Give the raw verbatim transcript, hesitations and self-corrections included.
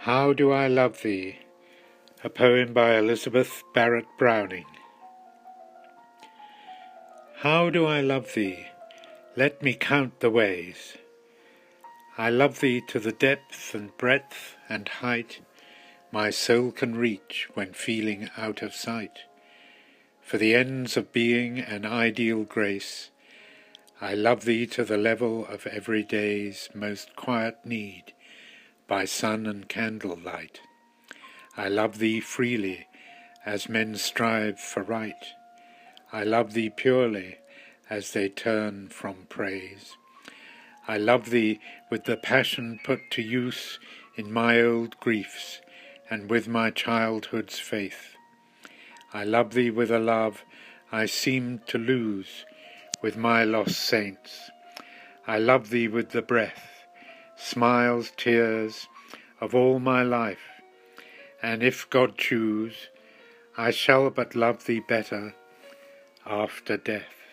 How Do I Love Thee? A poem by Elizabeth Barrett Browning. How do I love thee? Let me count the ways. I love thee to the depth and breadth and height my soul can reach when feeling out of sight. For the ends of being and ideal grace, I love thee to the level of every day's most quiet need, by sun and candle light. I love thee freely, as men strive for right. I love thee purely, as they turn from praise. I love thee with the passion put to use in my old griefs, and with my childhood's faith. I love thee with a love I seemed to lose with my lost saints. I love thee with the breath, smiles, tears, of all my life, and if God choose, I shall but love thee better after death.